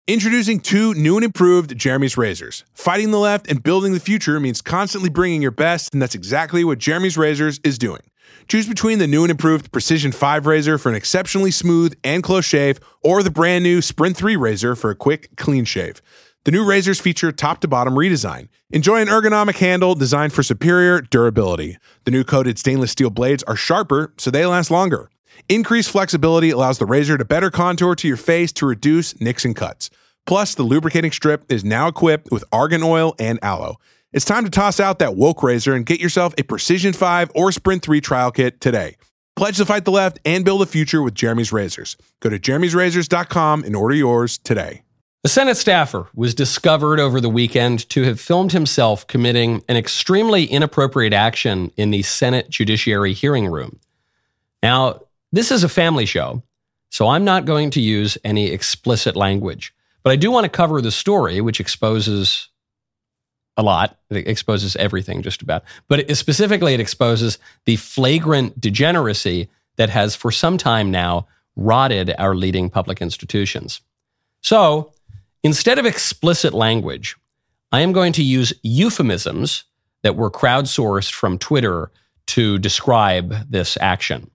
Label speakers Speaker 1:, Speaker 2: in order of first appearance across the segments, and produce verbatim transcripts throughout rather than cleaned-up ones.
Speaker 1: Introducing two new and improved Jeremy's razors. Fighting the left and building the future means constantly bringing your best, and that's exactly what Jeremy's Razors is doing. Choose between the new and improved Precision five razor for an exceptionally smooth and close shave, or the brand new Sprint three razor for a quick, clean shave. The new razors feature top-to-bottom redesign. Enjoy an ergonomic handle designed for superior durability. The new coated stainless steel blades are sharper, so they last longer. Increased flexibility allows the razor to better contour to your face to reduce nicks and cuts. Plus, the lubricating strip is now equipped with argan oil and aloe. It's time to toss out that woke razor and get yourself a Precision five or Sprint three trial kit today. Pledge to fight the left and build a future with Jeremy's Razors. Go to jeremy's razors dot com and order yours today.
Speaker 2: A Senate staffer was discovered over the weekend to have filmed himself committing an extremely inappropriate action in the Senate Judiciary hearing room. Now, this is a family show, so I'm not going to use any explicit language. But I do want to cover the story, which exposes a lot. It exposes everything, just about. But it, specifically, it exposes the flagrant degeneracy that has, for some time now, rotted our leading public institutions. So, instead of explicit language, I am going to use euphemisms that were crowdsourced from Twitter to describe this action.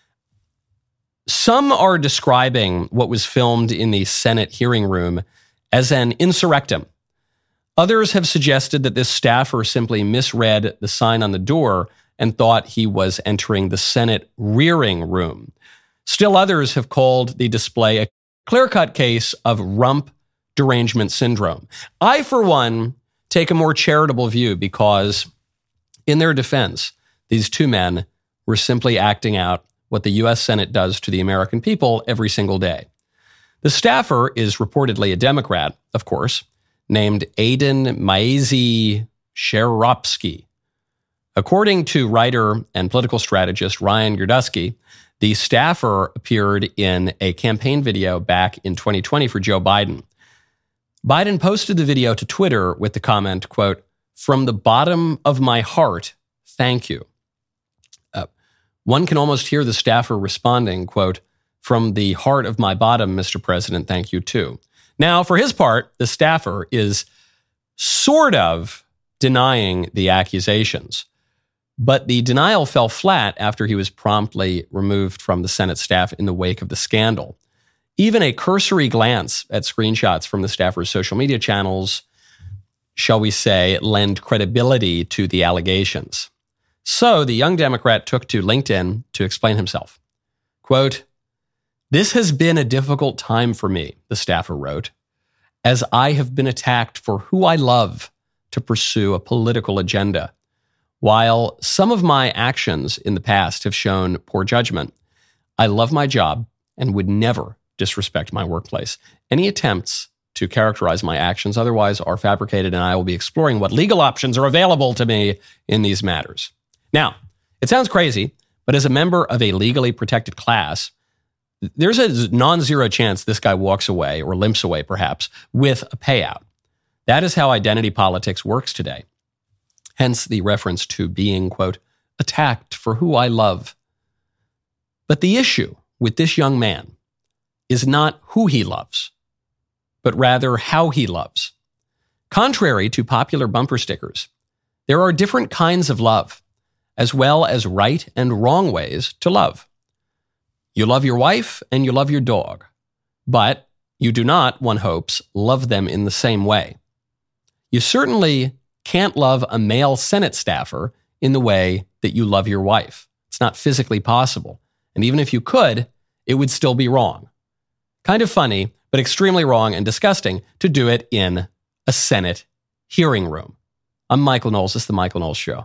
Speaker 2: Some are describing what was filmed in the Senate hearing room as an insurrectum. Others have suggested that this staffer simply misread the sign on the door and thought he was entering the Senate rearing room. Still others have called the display a clear-cut case of rump derangement syndrome. I, for one, take a more charitable view because, in their defense, these two men were simply acting out what the U S Senate does to the American people every single day. The staffer is reportedly a Democrat, of course, named Aiden Maisy-Sherupski. According to writer and political strategist Ryan Girdusky, the staffer appeared in a campaign video back in twenty twenty for Joe Biden. Biden posted the video to Twitter with the comment, quote, "From the bottom of my heart, thank you." One can almost hear the staffer responding, quote, "From the heart of my bottom, Mister President, thank you too." Now, for his part, the staffer is sort of denying the accusations, but the denial fell flat after he was promptly removed from the Senate staff in the wake of the scandal. Even a cursory glance at screenshots from the staffer's social media channels, shall we say, lend credibility to the allegations. So the young Democrat took to LinkedIn to explain himself. Quote, "This has been a difficult time for me," the staffer wrote, "as I have been attacked for who I love to pursue a political agenda. While some of my actions in the past have shown poor judgment, I love my job and would never disrespect my workplace. Any attempts to characterize my actions otherwise are fabricated, and I will be exploring what legal options are available to me in these matters." Now, it sounds crazy, but as a member of a legally protected class, there's a non-zero chance this guy walks away, or limps away perhaps, with a payout. That is how identity politics works today. Hence the reference to being, quote, "attacked for who I love." But the issue with this young man is not who he loves, but rather how he loves. Contrary to popular bumper stickers, there are different kinds of love, as well as right and wrong ways to love. You love your wife and you love your dog, but you do not, one hopes, love them in the same way. You certainly can't love a male Senate staffer in the way that you love your wife. It's not physically possible. And even if you could, it would still be wrong. Kind of funny, but extremely wrong and disgusting to do it in a Senate hearing room. I'm Michael Knowles. This is The Michael Knowles Show.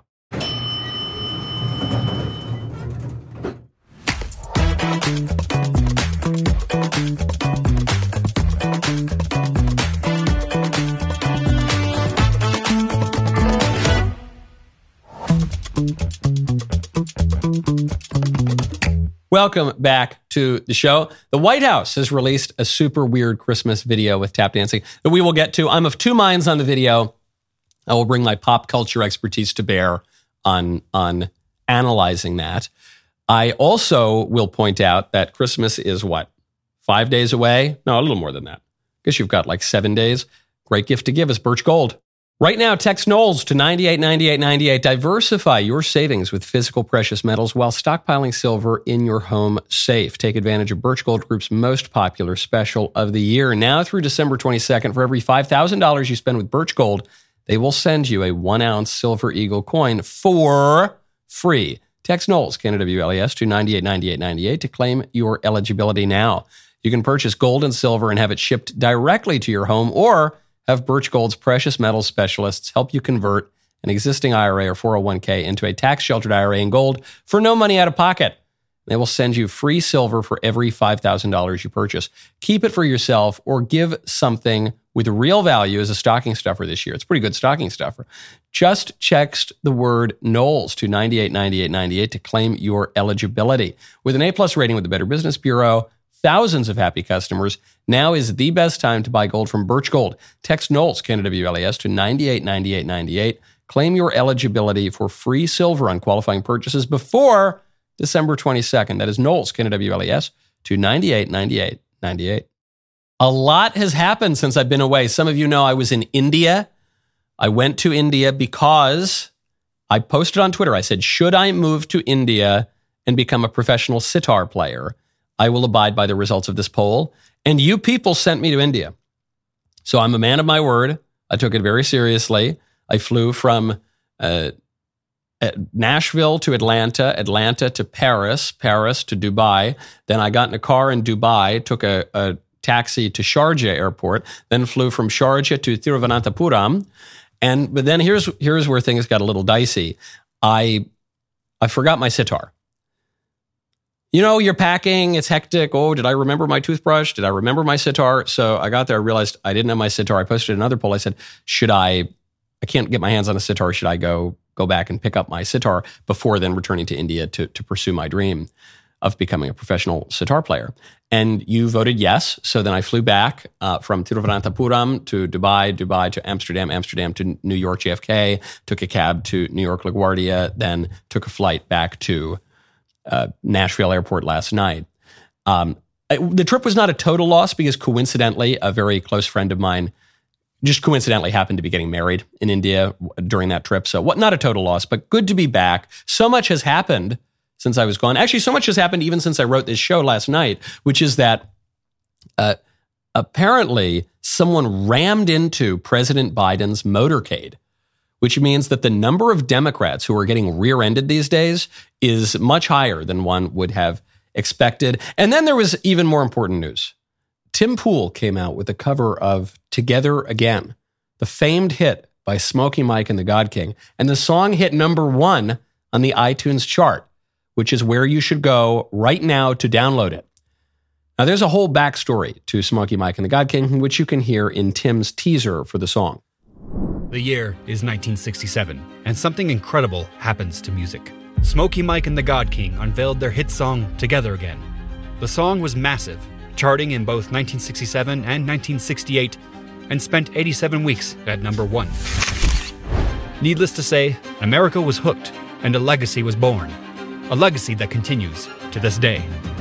Speaker 2: Welcome back to the show. The White House has released a super weird Christmas video with tap dancing that we will get to. I'm of two minds on the video. I will bring my pop culture expertise to bear on, on analyzing that. I also will point out that Christmas is what? Five days away? No, a little more than that. Guess you've got like seven days. Great gift to give is Birch Gold. Right now, text Knowles to ninety-eight ninety-eight ninety-eight. Diversify your savings with physical precious metals while stockpiling silver in your home safe. Take advantage of Birch Gold Group's most popular special of the year. Now through December twenty-second, for every five thousand dollars you spend with Birch Gold, they will send you a one-ounce Silver Eagle coin for free. Text Knowles, K N O W L E S, to ninety-eight ninety-eight ninety-eight to claim your eligibility now. You can purchase gold and silver and have it shipped directly to your home, or have Birch Gold's precious metals specialists help you convert an existing I R A or four oh one k into a tax-sheltered I R A in gold for no money out of pocket. They will send you free silver for every five thousand dollars you purchase. Keep it for yourself or give something with real value as a stocking stuffer this year. It's a pretty good stocking stuffer. Just text the word Knowles to ninety-eight ninety-eight ninety-eight to claim your eligibility. With an A-plus rating with the Better Business Bureau, thousands of happy customers, now is the best time to buy gold from Birch Gold. Text Knowles, K N O W L E S, to ninety-eight ninety-eight ninety-eight. Claim your eligibility for free silver on qualifying purchases before December twenty-second. That is Knowles, K N O W L E S, to ninety-eight ninety-eight ninety-eight. A lot has happened since I've been away. Some of you know I was in India. I went to India because I posted on Twitter. I said, should I move to India and become a professional sitar player? I will abide by the results of this poll. And you people sent me to India. So I'm a man of my word. I took it very seriously. I flew from uh, Nashville to Atlanta, Atlanta to Paris, Paris to Dubai. Then I got in a car in Dubai, took a, a taxi to Sharjah airport, then flew from Sharjah to Thiruvananthapuram. And but then here's here's where things got a little dicey. I I forgot my sitar. You know, you're packing, it's hectic. Oh, did I remember my toothbrush? Did I remember my sitar? So I got there, I realized I didn't have my sitar. I posted another poll. I said, should I, I can't get my hands on a sitar. Should I go go back and pick up my sitar before then returning to India to, to pursue my dream of becoming a professional sitar player? And you voted yes. So then I flew back uh, from Thiruvananthapuram to Dubai, Dubai to Amsterdam, Amsterdam to New York J F K, took a cab to New York LaGuardia, then took a flight back to Uh, Nashville airport last night. Um, I, the trip was not a total loss because coincidentally, a very close friend of mine just coincidentally happened to be getting married in India during that trip. So what, not a total loss, but good to be back. So much has happened since I was gone. Actually, so much has happened even since I wrote this show last night, which is that uh, apparently someone rammed into President Biden's motorcade, which means that the number of Democrats who are getting rear-ended these days is much higher than one would have expected. And then there was even more important news. Tim Pool came out with the cover of Together Again, the famed hit by Smokey Mike and the God King. And the song hit number one on the iTunes chart, which is where you should go right now to download it. Now, there's a whole backstory to Smokey Mike and the God King, which you can hear in Tim's teaser for the song.
Speaker 3: The year is nineteen sixty-seven, and something incredible happens to music. Smokey Mike and the God King unveiled their hit song, Together Again. The song was massive, charting in both nineteen sixty-seven and nineteen sixty-eight, and spent eighty-seven weeks at number one. Needless to say, America was hooked, and a legacy was born. A legacy that continues to this day.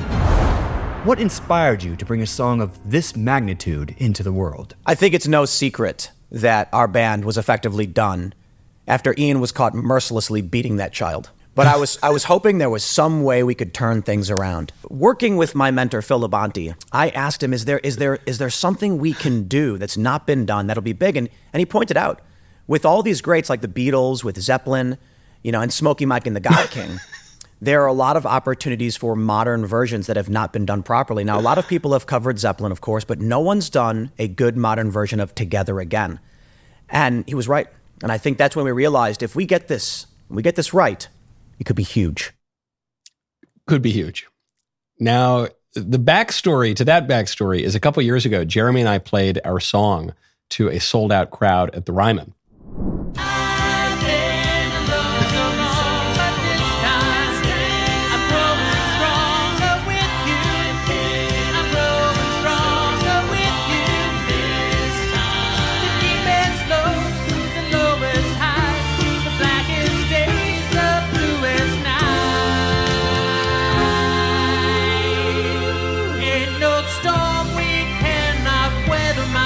Speaker 4: What inspired you to bring a song of this magnitude into the world?
Speaker 5: I think it's no secret that our band was effectively done after Ian was caught mercilessly beating that child. But I was I was hoping there was some way we could turn things around. Working with my mentor, Phil Labonte, I asked him, is there is there is there something we can do that's not been done that'll be big? And, and he pointed out, with all these greats like the Beatles, with Zeppelin, you know, and Smokey Mike and the God King, there are a lot of opportunities for modern versions that have not been done properly. Now, a lot of people have covered Zeppelin, of course, but no one's done a good modern version of Together Again. And he was right. And I think that's when we realized if we get this, we get this right, it could be huge.
Speaker 2: Could be huge. Now, the backstory to that backstory is a couple years ago, Jeremy and I played our song to a sold-out crowd at the Ryman.
Speaker 6: Storm we cannot weather.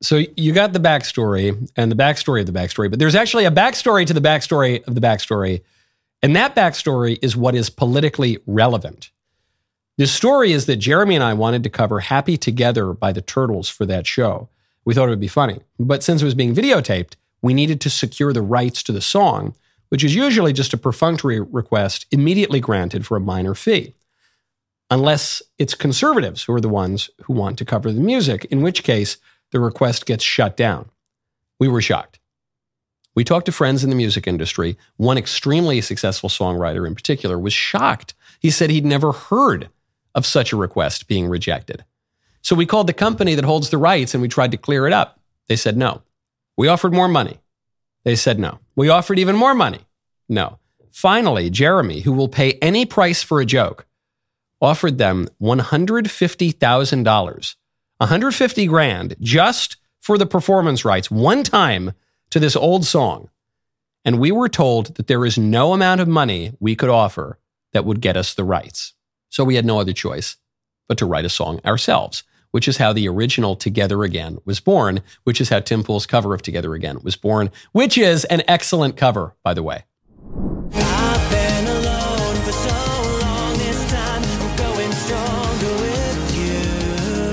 Speaker 2: So you got the backstory and the backstory of the backstory, but there's actually a backstory to the backstory of the backstory. And that backstory is what is politically relevant. The story is that Jeremy and I wanted to cover Happy Together by the Turtles for that show. We thought it would be funny. But since it was being videotaped, we needed to secure the rights to the song, which is usually just a perfunctory request immediately granted for a minor fee. Unless it's conservatives who are the ones who want to cover the music, in which case the request gets shut down. We were shocked. We talked to friends in the music industry. One extremely successful songwriter in particular was shocked. He said he'd never heard of such a request being rejected. So we called the company that holds the rights and we tried to clear it up. They said no. We offered more money. They said no. We offered even more money. No. Finally, Jeremy, who will pay any price for a joke, offered them one hundred fifty thousand dollars, one hundred fifty grand just for the performance rights one time to this old song. And we were told that there is no amount of money we could offer that would get us the rights. So we had no other choice but to write a song ourselves, which is how the original Together Again was born, which is how Tim Pool's cover of Together Again was born, which is an excellent cover, by the way.
Speaker 6: I've been alone for so long, this time I'm going stronger with you.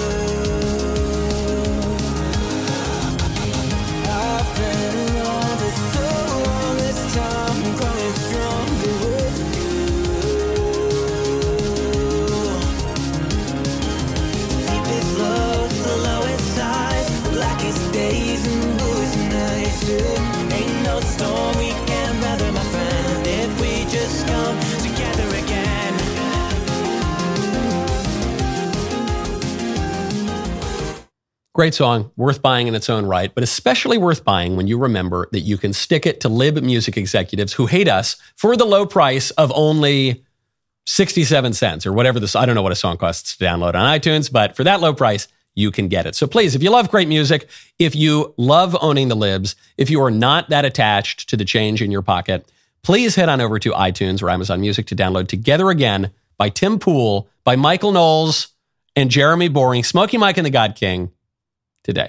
Speaker 6: I've been alone for so long, this time I'm going stronger with you. Deepest lows, the lowest highs, blackest days and bluest nights. Ain't no storm we can weather, my friend, if we just come together again.
Speaker 2: Great song, worth buying in its own right, but especially worth buying when you remember that you can stick it to lib music executives who hate us for the low price of only sixty-seven cents or whatever this, I don't know what a song costs to download on iTunes, but for that low price, you can get it. So please, if you love great music, if you love owning the libs, if you are not that attached to the change in your pocket, please head on over to iTunes or Amazon Music to download Together Again by Tim Pool, by Michael Knowles and Jeremy Boring, Smokey Mike and the God King today.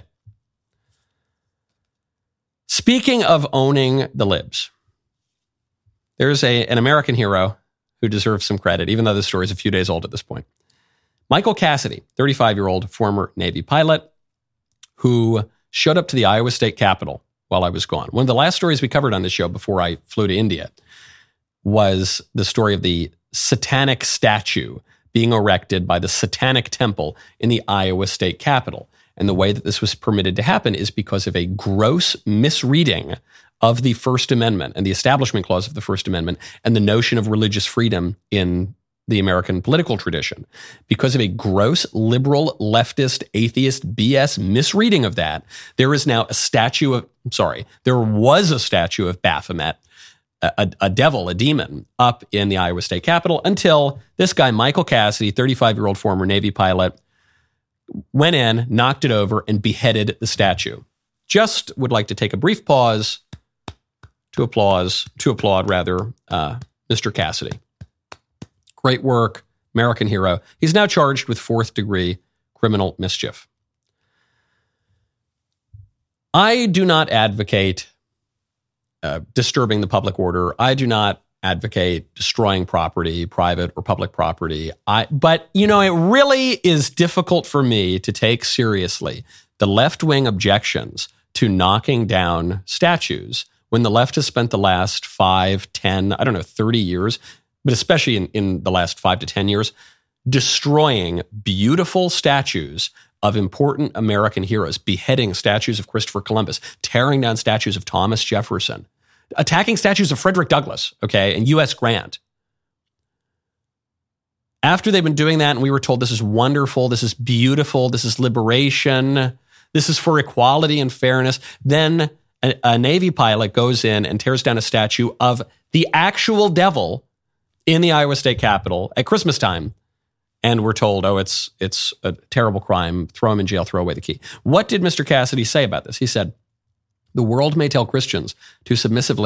Speaker 2: Speaking of owning the libs, there's a, an American hero who deserves some credit, even though the story is a few days old at this point. Michael Cassidy, thirty-five-year-old former Navy pilot who showed up to the Iowa State Capitol while I was gone. One of the last stories we covered on this show before I flew to India was the story of the satanic statue being erected by the Satanic Temple in the Iowa State Capitol. And the way that this was permitted to happen is because of a gross misreading of the First Amendment and the Establishment Clause of the First Amendment and the notion of religious freedom in the American political tradition. Because of a gross liberal, leftist, atheist B S misreading of that, there is now a statue of, I'm sorry, there was a statue of Baphomet, a, a devil, a demon, up in the Iowa State Capitol until this guy, Michael Cassidy, thirty-five-year-old former Navy pilot, went in, knocked it over, and beheaded the statue. Just would like to take a brief pause to applause, to applaud rather, uh, Mister Cassidy. Great work, American hero. He's now charged with fourth degree criminal mischief. I do not advocate uh, disturbing the public order. I do not advocate destroying property, private or public property. I, but, you know, it really is difficult for me to take seriously the left-wing objections to knocking down statues when the left has spent the last five, ten, I don't know, thirty years, but especially in, in the last five to ten years, destroying beautiful statues of important American heroes, beheading statues of Christopher Columbus, tearing down statues of Thomas Jefferson, attacking statues of Frederick Douglass, okay, and U S Grant. After they've been doing that, and we were told this is wonderful, this is beautiful, this is liberation, this is for equality and fairness, then a, a Navy pilot goes in and tears down a statue of the actual devil in the Iowa State Capitol at Christmas time. And we're told, oh, it's it's a terrible crime, throw him in jail, throw away the key. What did Mister Cassidy say about this? He said, the world may tell Christians to submissively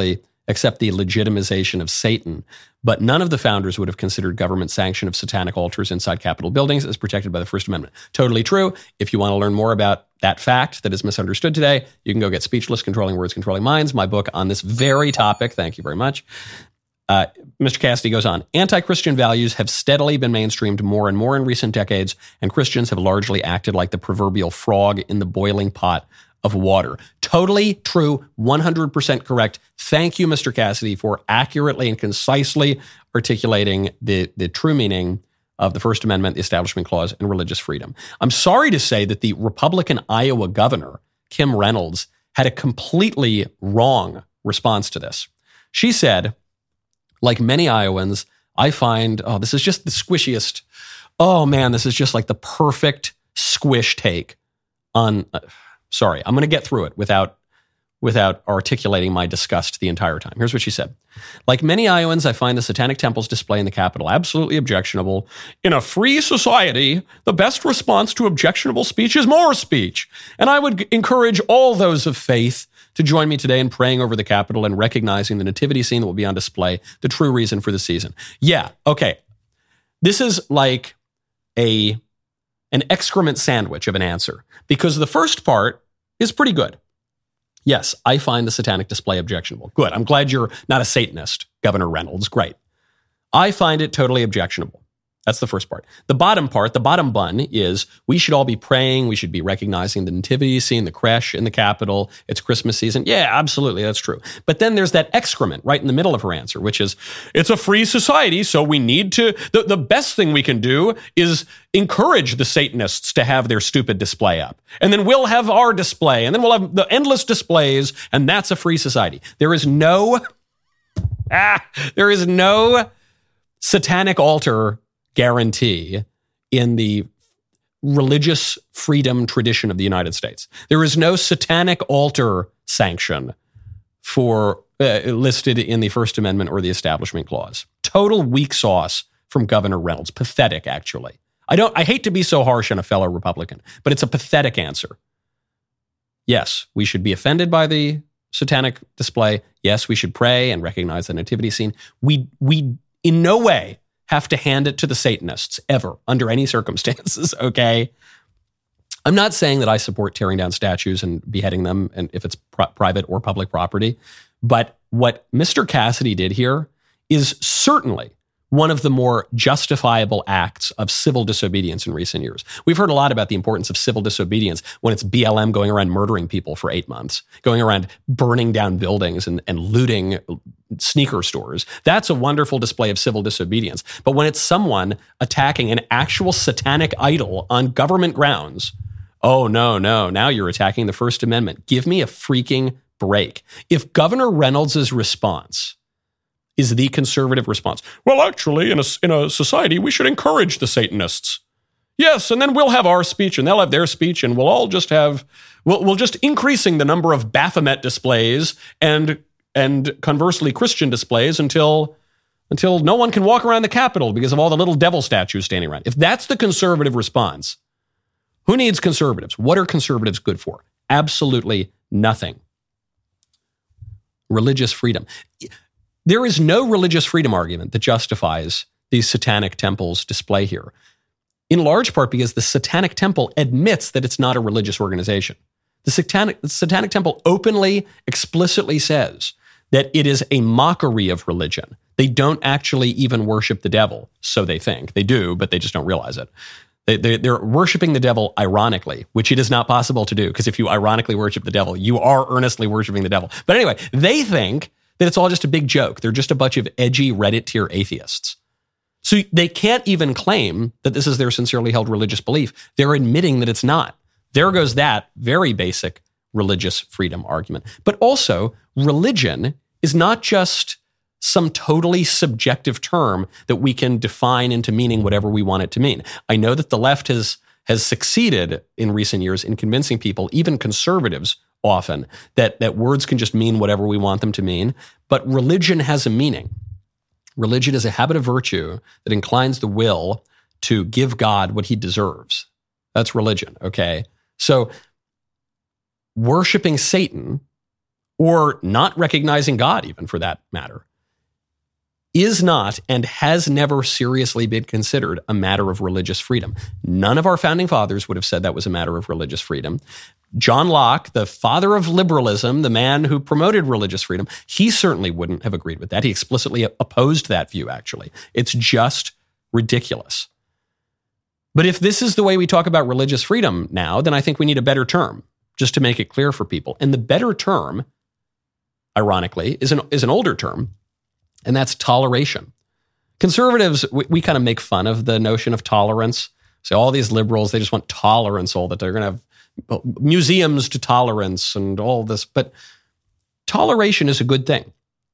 Speaker 2: except the legitimization of Satan. But none of the founders would have considered government sanction of satanic altars inside Capitol buildings as protected by the First Amendment. Totally true. If you want to learn more about that fact that is misunderstood today, you can go get Speechless, Controlling Words, Controlling Minds, my book on this very topic. Thank you very much. Uh, Mister Cassidy goes on, anti-Christian values have steadily been mainstreamed more and more in recent decades, and Christians have largely acted like the proverbial frog in the boiling pot of water. Totally true, one hundred percent correct. Thank you, Mister Cassidy, for accurately and concisely articulating the, the true meaning of the First Amendment, the Establishment Clause, and religious freedom. I'm sorry to say that the Republican Iowa governor, Kim Reynolds, had a completely wrong response to this. She said, like many Iowans, I find, oh, this is just the squishiest. Oh, man, this is just like the perfect squish take on, uh, sorry, I'm going to get through it without without articulating my disgust the entire time. Here's what she said. Like many Iowans, I find the Satanic Temple's display in the Capitol absolutely objectionable. In a free society, the best response to objectionable speech is more speech. And I would encourage all those of faith to join me today in praying over the Capitol and recognizing the nativity scene that will be on display, the true reason for the season. Yeah, okay. This is like a an excrement sandwich of an answer, because the first part is pretty good. Yes, I find the satanic display objectionable. Good. I'm glad you're not a Satanist, Governor Reynolds. Great. I find it totally objectionable. That's the first part. The bottom part, the bottom bun, is we should all be praying. We should be recognizing the nativity scene, the creche in the Capitol. It's Christmas season. Yeah, absolutely. That's true. But then there's that excrement right in the middle of her answer, which is, it's a free society, so we need to, the, the best thing we can do is encourage the Satanists to have their stupid display up. And then we'll have our display, and then we'll have the endless displays, and that's a free society. There is no, ah, there is no satanic altar guarantee in the religious freedom tradition of the United States. There is no satanic altar sanction for uh, listed in the First Amendment or the Establishment Clause. Total weak sauce from Governor Reynolds. Pathetic, actually. I don't. I hate to be so harsh on a fellow Republican, but it's a pathetic answer. Yes, we should be offended by the satanic display. Yes, we should pray and recognize the nativity scene. We we in no way have to hand it to the Satanists, ever, under any circumstances, okay? I'm not saying that I support tearing down statues and beheading them, and if it's pri- private or public property, but what Mister Cassidy did here is certainly one of the more justifiable acts of civil disobedience in recent years. We've heard a lot about the importance of civil disobedience when it's B L M going around murdering people for eight months, going around burning down buildings and, and looting sneaker stores. That's a wonderful display of civil disobedience. But when it's someone attacking an actual satanic idol on government grounds, oh, no, no, now you're attacking the First Amendment. Give me a freaking break. If Governor Reynolds' response is the conservative response, well, actually, in a, in a society, we should encourage the Satanists. Yes, and then we'll have our speech, and they'll have their speech, and we'll all just have, we'll, we'll just increasing the number of Baphomet displays and and conversely Christian displays until until no one can walk around the Capitol because of all the little devil statues standing around. If that's the conservative response, who needs conservatives? What are conservatives good for? Absolutely nothing. Religious freedom. There is no religious freedom argument that justifies these satanic temples display here, in large part because the Satanic Temple admits that it's not a religious organization. The Satanic, the Satanic Temple openly, explicitly says that it is a mockery of religion. They don't actually even worship the devil, so they think. They do, but they just don't realize it. They, they, they're worshiping the devil ironically, which it is not possible to do, because if you ironically worship the devil, you are earnestly worshiping the devil. But anyway, they think that it's all just a big joke. They're just a bunch of edgy Reddit tier atheists. So they can't even claim that this is their sincerely held religious belief. They're admitting that it's not. There goes that very basic religious freedom argument. But also, religion is not just some totally subjective term that we can define into meaning whatever we want it to mean. I know that the left has has succeeded in recent years in convincing people, even conservatives often, that, that words can just mean whatever we want them to mean. But religion has a meaning. Religion is a habit of virtue that inclines the will to give God what he deserves. That's religion, okay? So worshiping Satan or not recognizing God, even for that matter, is not and has never seriously been considered a matter of religious freedom. None of our founding fathers would have said that was a matter of religious freedom. John Locke, the father of liberalism, the man who promoted religious freedom, he certainly wouldn't have agreed with that. He explicitly opposed that view, actually. It's just ridiculous. But if this is the way we talk about religious freedom now, then I think we need a better term, just to make it clear for people. And the better term, ironically, is an, is an older term, and that's toleration. Conservatives, we, we kind of make fun of the notion of tolerance. So all these liberals, they just want tolerance, all that they're going to have museums to tolerance and all this. But toleration is a good thing.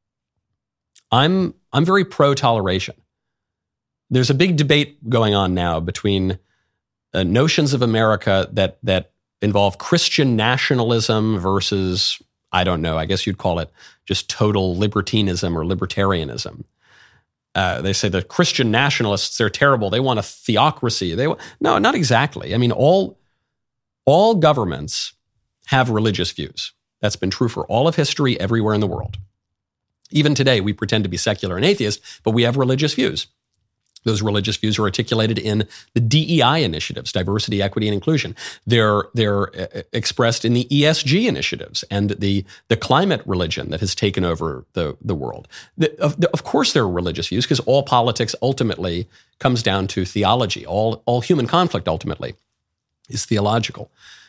Speaker 2: I'm I'm very pro-toleration. There's a big debate going on now between uh, notions of America that that involve Christian nationalism versus, I don't know, I guess you'd call it just total libertinism or libertarianism. Uh, they say the Christian nationalists, they're terrible. They want a theocracy. They want, no, not exactly. I mean, all all governments have religious views. That's been true for all of history everywhere in the world. Even today, we pretend to be secular and atheist, but we have religious views. Those religious views are articulated in the D E I initiatives, diversity, equity, and inclusion. They're they're expressed in the E S G initiatives and the the climate religion that has taken over the, the world. The, of, the, of course, there are religious views because all politics ultimately comes down to theology. All all human conflict ultimately is theological.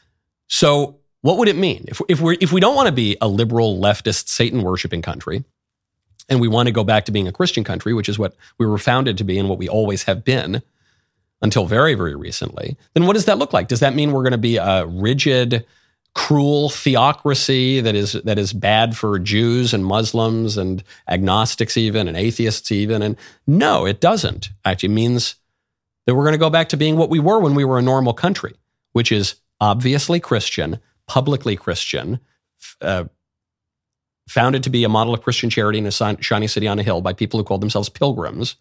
Speaker 2: So, what would it mean if if we if we don't want to be a liberal, leftist, Satan worshiping country? And we want to go back to being a Christian country, which is what we were founded to be and what we always have been until very, very recently, then what does that look like? Does that mean we're going to be a rigid, cruel theocracy that is that is bad for Jews and Muslims and agnostics even and atheists even? And no, it doesn't. Actually, it means that we're going to go back to being what we were when we were a normal country, which is obviously Christian, publicly Christian, uh, founded to be a model of Christian charity in a shiny city on a hill by people who called themselves pilgrims.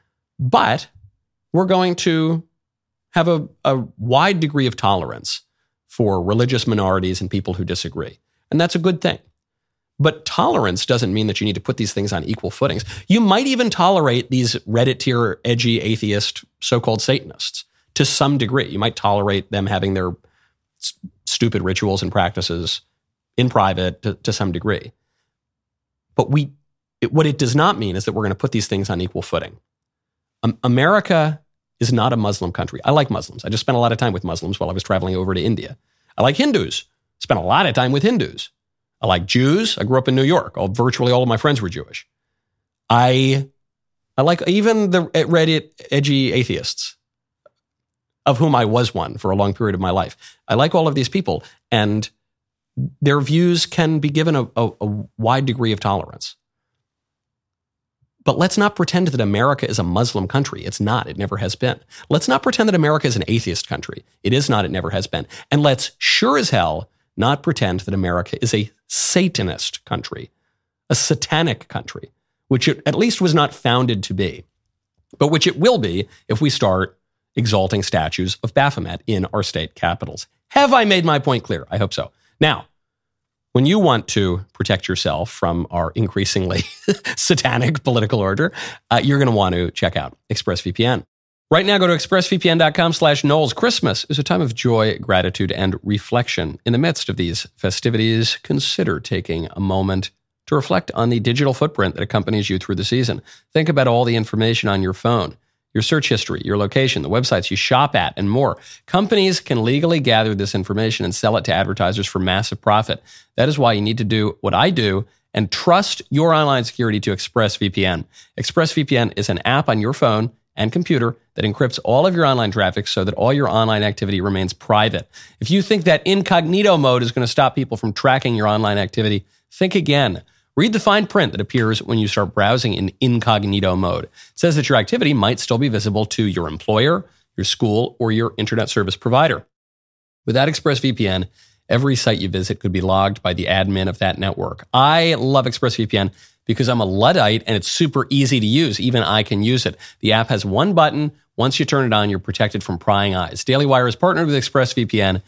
Speaker 2: But we're going to have a, a wide degree of tolerance for religious minorities and people who disagree. And that's a good thing. But tolerance doesn't mean that you need to put these things on equal footings. You might even tolerate these Reddit tier, edgy, atheist, so-called Satanists to some degree. You might tolerate them having their s- stupid rituals and practices in private to, to some degree. But we, it, what it does not mean is that we're going to put these things on equal footing. Um, America is not a Muslim country. I like Muslims. I just spent a lot of time with Muslims while I was traveling over to India. I like Hindus. Spent a lot of time with Hindus. I like Jews. I grew up in New York. All, virtually all of my friends were Jewish. I, I like even the Reddit edgy atheists, of whom I was one for a long period of my life. I like all of these people, and their views can be given a, a, a wide degree of tolerance. But let's not pretend that America is a Muslim country. It's not. It never has been. Let's not pretend that America is an atheist country. It is not. It never has been. And let's sure as hell not pretend that America is a Satanist country, a satanic country, which it at least was not founded to be, but which it will be if we start exalting statues of Baphomet in our state capitals. Have I made my point clear? I hope so. Now, when you want to protect yourself from our increasingly satanic political order, uh, you're going to want to check out ExpressVPN. Right now, go to expressvpn.com slash Knowles. Christmas is a time of joy, gratitude, and reflection. In the midst of these festivities, consider taking a moment to reflect on the digital footprint that accompanies you through the season. Think about all the information on your phone, your search history, your location, the websites you shop at, and more. Companies can legally gather this information and sell it to advertisers for massive profit. That is why you need to do what I do and trust your online security to ExpressVPN. ExpressVPN is an app on your phone and computer that encrypts all of your online traffic so that all your online activity remains private. If you think that incognito mode is going to stop people from tracking your online activity, think again. Read the fine print that appears when you start browsing in incognito mode. It says that your activity might still be visible to your employer, your school, or your internet service provider. Without ExpressVPN, every site you visit could be logged by the admin of that network. I love ExpressVPN because I'm a Luddite and it's super easy to use. Even I can use it. The app has one button. Once you turn it on, you're protected from prying eyes. Daily Wire is partnered with ExpressVPN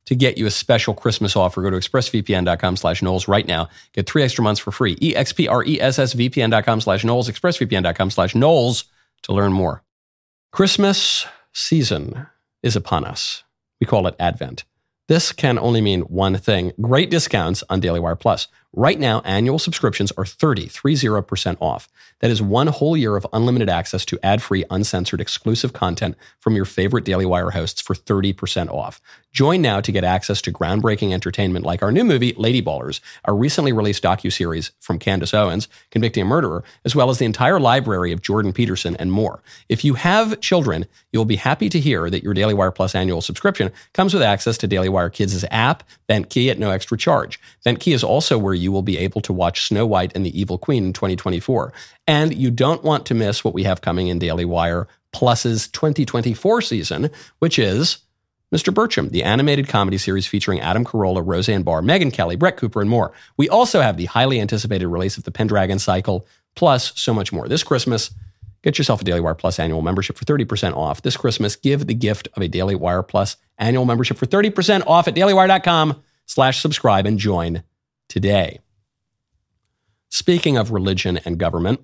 Speaker 2: to get you a special Christmas offer. Go to expressvpn.com slash Knowles right now. Get three extra months for free. E-X-P-R-E-S-S-V-P-N.com slash Knowles, expressvpn.com slash Knowles to learn more. Christmas season is upon us. We call it Advent. This can only mean one thing: great discounts on Daily Wire Plus. Right now, annual subscriptions are thirty percent off. That is one whole year of unlimited access to ad-free, uncensored, exclusive content from your favorite Daily Wire hosts for thirty percent off. Join now to get access to groundbreaking entertainment like our new movie, Lady Ballers, our recently released docuseries from Candace Owens, convicting a murderer, as well as the entire library of Jordan Peterson and more. If you have children, you'll be happy to hear that your Daily Wire Plus annual subscription comes with access to Daily Wire Kids' app, Bent Key, at no extra charge. Bent Key is also where you will be able to watch Snow White and the Evil Queen in twenty twenty-four. And you don't want to miss what we have coming in Daily Wire Plus's twenty twenty-four season, which is Mister Bertram, the animated comedy series featuring Adam Carolla, Roseanne Barr, Megyn Kelly, Brett Cooper, and more. We also have the highly anticipated release of the Pendragon Cycle, plus so much more. This Christmas, get yourself a Daily Wire Plus annual membership for thirty percent off. This Christmas, give the gift of a Daily Wire Plus annual membership for thirty percent off at dailywire.com slash subscribe and join today. Speaking of religion and government,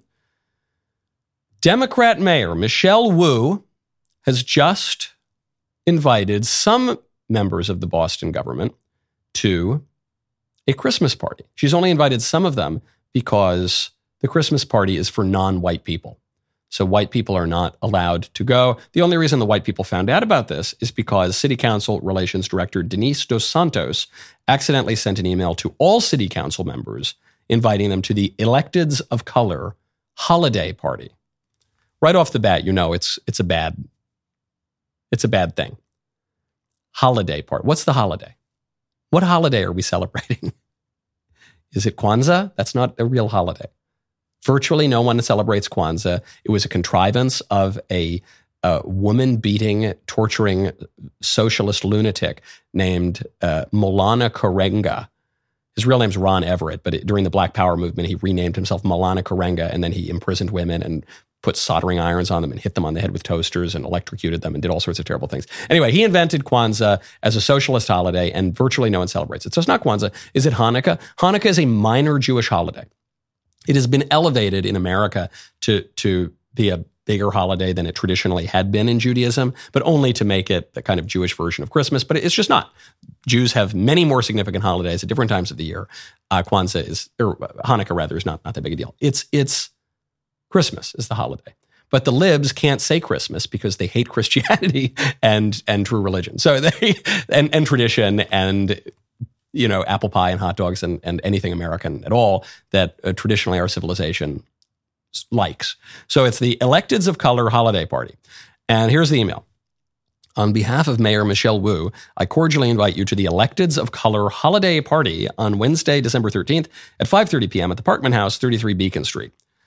Speaker 2: Democrat Mayor Michelle Wu has just invited some members of the Boston government to a Christmas party. She's only invited some of them because the Christmas party is for non-white people. So white people are not allowed to go. The only reason the white people found out about this is because City Council Relations Director Denise Dos Santos accidentally sent an email to all City Council members inviting them to the Electeds of Color holiday party. Right off the bat, you know it's it's a bad it's a bad thing. Holiday party. What's the holiday? What holiday are we celebrating? Is it Kwanzaa? That's not a real holiday. Virtually no one celebrates Kwanzaa. It was a contrivance of a, a woman-beating, torturing socialist lunatic named uh, Maulana Karenga. His real name's Ron Everett, but it, during the Black Power movement, he renamed himself Maulana Karenga, and then he imprisoned women and put soldering irons on them and hit them on the head with toasters and electrocuted them and did all sorts of terrible things. Anyway, he invented Kwanzaa as a socialist holiday, and virtually no one celebrates it. So it's not Kwanzaa. Is it Hanukkah? Hanukkah is a minor Jewish holiday. It has been elevated in America to, to be a bigger holiday than it traditionally had been in Judaism, but only to make it the kind of Jewish version of Christmas. But it's just not. Jews have many more significant holidays at different times of the year. Uh, Kwanzaa is, or Hanukkah rather, is not, not that big a deal. It's, it's Christmas is the holiday. But the libs can't say Christmas because they hate Christianity and, and true religion. So they, and, and tradition and, you know, apple pie and hot dogs and, and anything American at all that uh, traditionally our civilization likes. So it's the Electeds of Color holiday party. And here's the email. On behalf of Mayor Michelle Wu, I cordially invite you to the Electeds of Color holiday party on Wednesday, December thirteenth at five thirty p.m. at the Parkman House, thirty-three Beacon Street.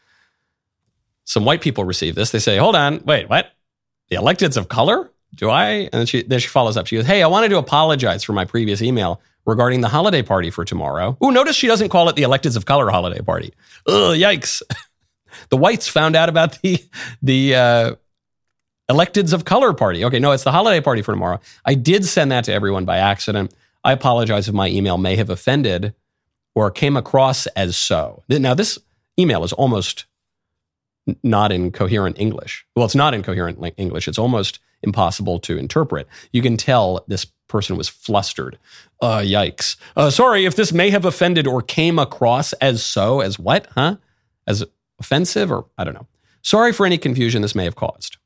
Speaker 2: Some white people receive this. They say, hold on, wait, what? The Electeds of Color? Do I? And then she, then she follows up. She goes, hey, I wanted to apologize for my previous email regarding the holiday party for tomorrow. Ooh, notice she doesn't call it the Electeds of Color holiday party. Ugh, yikes. The whites found out about the, the uh, Electeds of Color party. Okay, no, it's the holiday party for tomorrow. I did send that to everyone by accident. I apologize if my email may have offended or came across as so. Now, this email is almost not in coherent English. Well, it's not in coherent English. It's almost impossible to interpret. You can tell this person was flustered. Uh, yikes. Uh, sorry if this may have offended or came across as so, as what, huh? As offensive or I don't know. Sorry for any confusion this may have caused.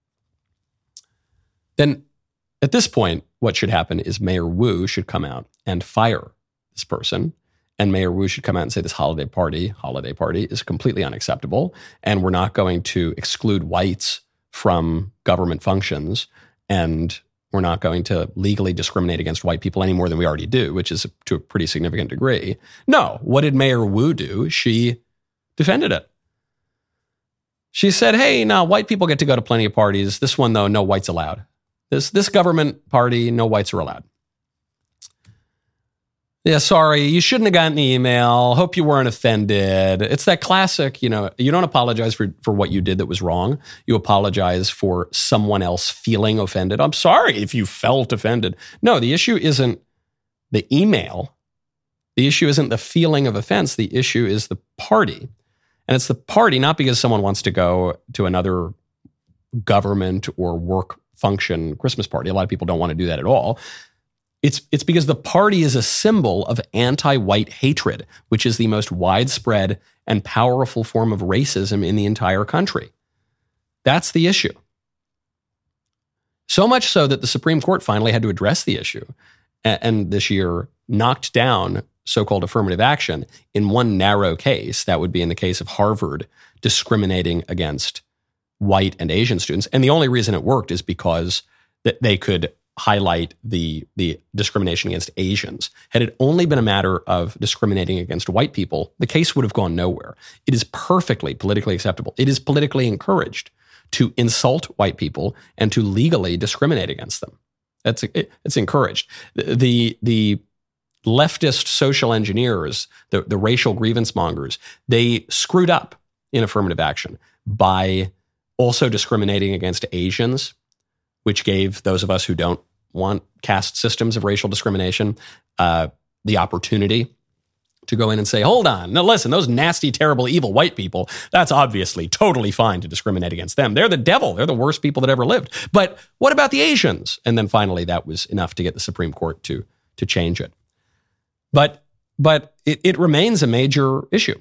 Speaker 2: Then at this point, what should happen is Mayor Wu should come out and fire this person. And Mayor Wu should come out and say this holiday party, holiday party is completely unacceptable. And we're not going to exclude whites from government functions. And we're not going to legally discriminate against white people any more than we already do, which is to a pretty significant degree. No, what did Mayor Wu do? She defended it. She said, hey, now white people get to go to plenty of parties. This one, though, no whites allowed. This, this government party, no whites are allowed. Yeah, sorry, you shouldn't have gotten the email. Hope you weren't offended. It's that classic, you know, you don't apologize for, for what you did that was wrong. You apologize for someone else feeling offended. I'm sorry if you felt offended. No, the issue isn't the email. The issue isn't the feeling of offense. The issue is the party. And it's the party, not because someone wants to go to another government or work function Christmas party. A lot of people don't want to do that at all. It's, it's because the party is a symbol of anti-white hatred, which is the most widespread and powerful form of racism in the entire country. That's the issue. So much so that the Supreme Court finally had to address the issue, and, and this year knocked down so-called affirmative action in one narrow case. That would be in the case of Harvard discriminating against white and Asian students. And the only reason it worked is because that they could highlight the, the discrimination against Asians. Had it only been a matter of discriminating against white people, the case would have gone nowhere. It is perfectly politically acceptable. It is politically encouraged to insult white people and to legally discriminate against them. That's it, it's encouraged. The, the the leftist social engineers, the, the racial grievance mongers, they screwed up in affirmative action by also discriminating against Asians, which gave those of us who don't want caste systems of racial discrimination uh, the opportunity to go in and say, hold on, now listen, those nasty, terrible, evil white people, that's obviously totally fine to discriminate against them. They're the devil. They're the worst people that ever lived. But what about the Asians? And then finally, that was enough to get the Supreme Court to, to change it. But, but it, it remains a major issue.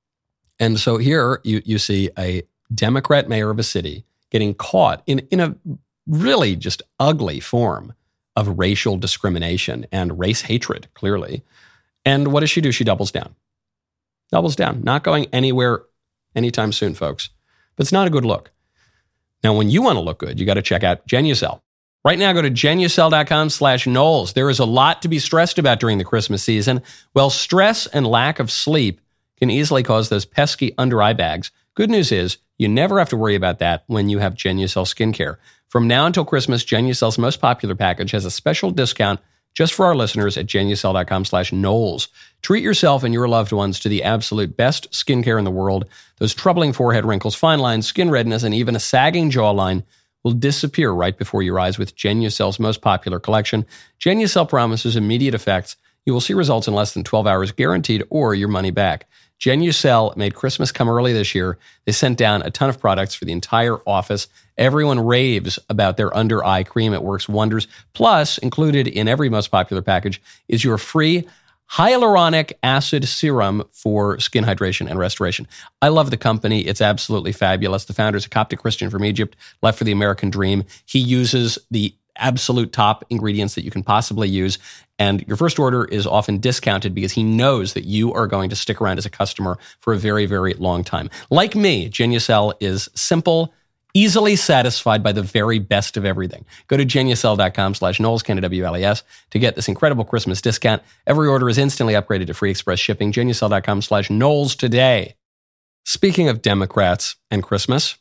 Speaker 2: And so here you, you see a Democrat mayor of a city getting caught in, in a really just ugly form of racial discrimination and race hatred, clearly. And what does she do? She doubles down. Doubles down. Not going anywhere anytime soon, folks. But it's not a good look. Now, when you want to look good, you got to check out Genucel. Right now, go to Genucel.com slash Knowles. There is a lot to be stressed about during the Christmas season. Well, stress and lack of sleep can easily cause those pesky under-eye bags. Good news is, you never have to worry about that when you have Genucel skincare. From now until Christmas, Genucel's most popular package has a special discount just for our listeners at Genucel.com slash Knowles. Treat yourself and your loved ones to the absolute best skincare in the world. Those troubling forehead wrinkles, fine lines, skin redness, and even a sagging jawline will disappear right before your eyes with Genucel's most popular collection. Genucel promises immediate effects. You will see results in less than twelve hours guaranteed, or your money back. Genucel made Christmas come early this year. They sent down a ton of products for the entire office. Everyone raves about their under-eye cream. It works wonders. Plus, included in every most popular package is your free hyaluronic acid serum for skin hydration and restoration. I love the company. It's absolutely fabulous. The founder is a Coptic Christian from Egypt, left for the American dream. He uses the absolute top ingredients that you can possibly use. And your first order is often discounted because he knows that you are going to stick around as a customer for a very, very long time. Like me, Genucel is simple, easily satisfied by the very best of everything. Go to Genucel.com slash Knowles, K N W L E S, to get this incredible Christmas discount. Every order is instantly upgraded to free express shipping. Genucel.com slash Knowles today. Speaking of Democrats and Christmas,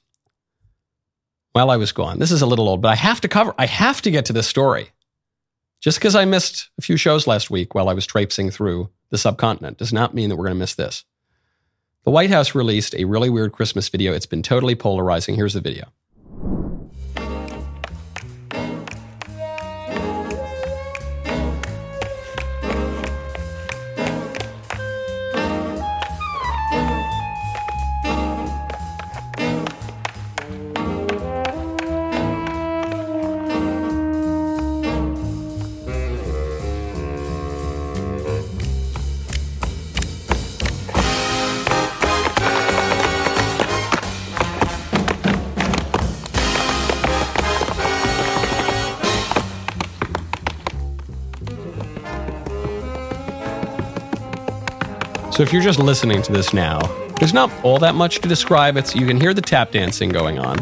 Speaker 2: while I was gone, this is a little old, but I have to cover, I have to get to this story. Just because I missed a few shows last week while I was traipsing through the subcontinent does not mean that we're going to miss this. The White House released a really weird Christmas video. It's been totally polarizing. Here's the video. So if you're just listening to this now, there's not all that much to describe. It's, you can hear the tap dancing going on.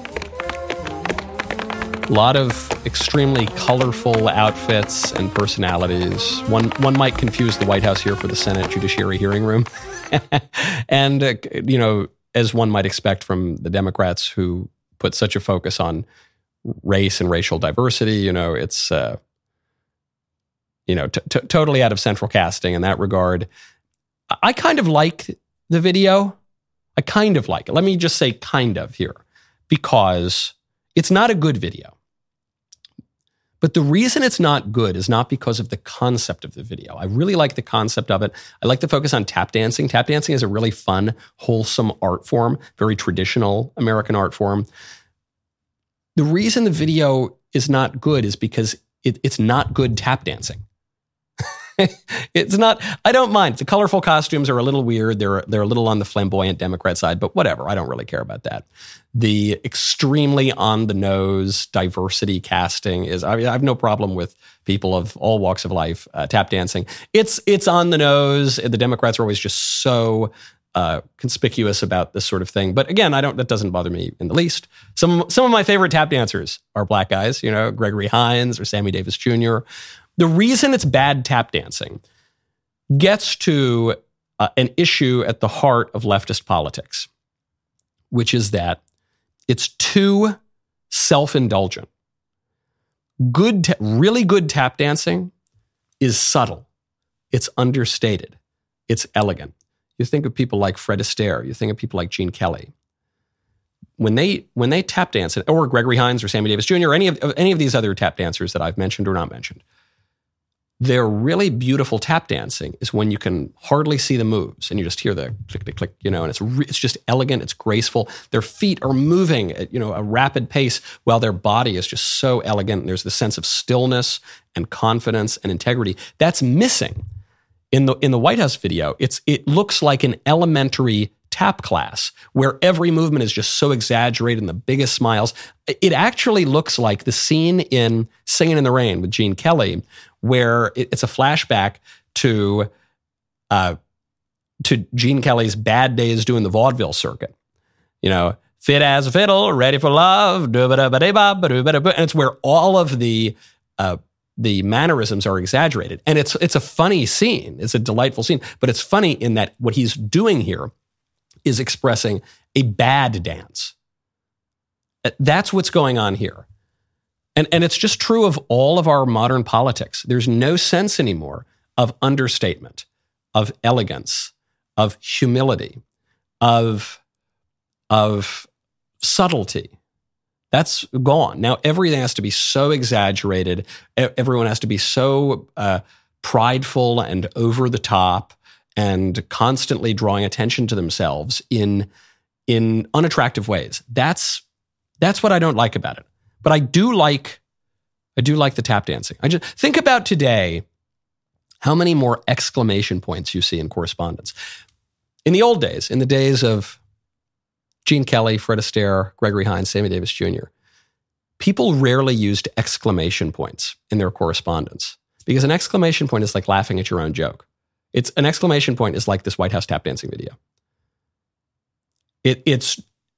Speaker 2: A lot of extremely colorful outfits and personalities. One one might confuse the White House here for the Senate Judiciary Hearing Room. and, uh, you know, as one might expect from the Democrats who put such a focus on race and racial diversity, you know, it's... Uh, you know, t- t- totally out of central casting in that regard. I kind of like the video. I kind of like it. Let me just say kind of here, because it's not a good video. But the reason it's not good is not because of the concept of the video. I really like the concept of it. I like to focus on tap dancing. Tap dancing is a really fun, wholesome art form, very traditional American art form. The reason the video is not good is because it, it's not good tap dancing. It's not, I don't mind. The colorful costumes are a little weird. They're, they're a little on the flamboyant Democrat side, but whatever. I don't really care about that. The extremely on the nose diversity casting is, I mean, I have no problem with people of all walks of life uh, tap dancing. It's, it's on the nose. The Democrats are always just so uh, conspicuous about this sort of thing. But again, I don't, that doesn't bother me in the least. Some, some of my favorite tap dancers are black guys, you know, Gregory Hines or Sammy Davis Junior The reason it's bad tap dancing gets to uh, an issue at the heart of leftist politics, which is that it's too self-indulgent. Good, ta- really good tap dancing is subtle. It's understated. It's elegant. You think of people like Fred Astaire. You think of people like Gene Kelly. When they when they tap dance, or Gregory Hines or Sammy Davis Junior, or any of any of these other tap dancers that I've mentioned or not mentioned, their really beautiful tap dancing is when you can hardly see the moves and you just hear the click, click, click, you know, and it's re- it's just elegant, it's graceful. Their feet are moving at, you know, a rapid pace while their body is just so elegant. And there's the sense of stillness and confidence and integrity that's missing in the in the White House video. It's it looks like an elementary tap class where every movement is just so exaggerated and the biggest smiles. It actually looks like the scene in Singing in the Rain with Gene Kelly, where it's a flashback to uh, to Gene Kelly's bad days doing the vaudeville circuit. You know, fit as a fiddle, ready for love, and it's where all of the uh, the mannerisms are exaggerated, and it's it's a funny scene. It's a delightful scene, but it's funny in that what he's doing here is expressing a bad dance. That's what's going on here. And, and it's just true of all of our modern politics. There's no sense anymore of understatement, of elegance, of humility, of, of subtlety. That's gone. Now everything has to be so exaggerated. Everyone has to be so uh, prideful and over the top and constantly drawing attention to themselves in, in unattractive ways. That's, that's what I don't like about it. But I do like, I do like the tap dancing. I just think about today, how many more exclamation points you see in correspondence. In the old days, in the days of Gene Kelly, Fred Astaire, Gregory Hines, Sammy Davis Junior, people rarely used exclamation points in their correspondence because an exclamation point is like laughing at your own joke. It's an exclamation point is like this White House tap dancing video. It, it's,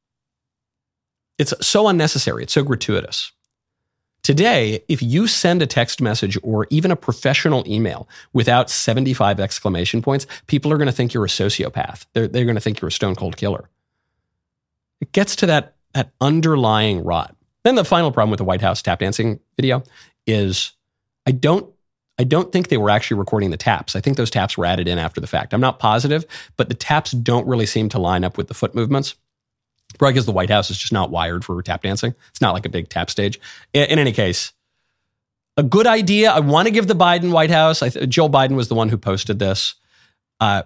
Speaker 2: it's so unnecessary. It's so gratuitous. Today, if you send a text message or even a professional email without seventy-five exclamation points, people are going to think you're a sociopath. They're, they're going to think you're a stone cold killer. It gets to that, that underlying rot. Then the final problem with the White House tap dancing video is I don't I don't think they were actually recording the taps. I think those taps were added in after the fact. I'm not positive, but the taps don't really seem to line up with the foot movements. Probably because the White House is just not wired for tap dancing. It's not like a big tap stage. In, in any case, a good idea. I want to give the Biden White House, I th- Joe Biden was the one who posted this. Uh,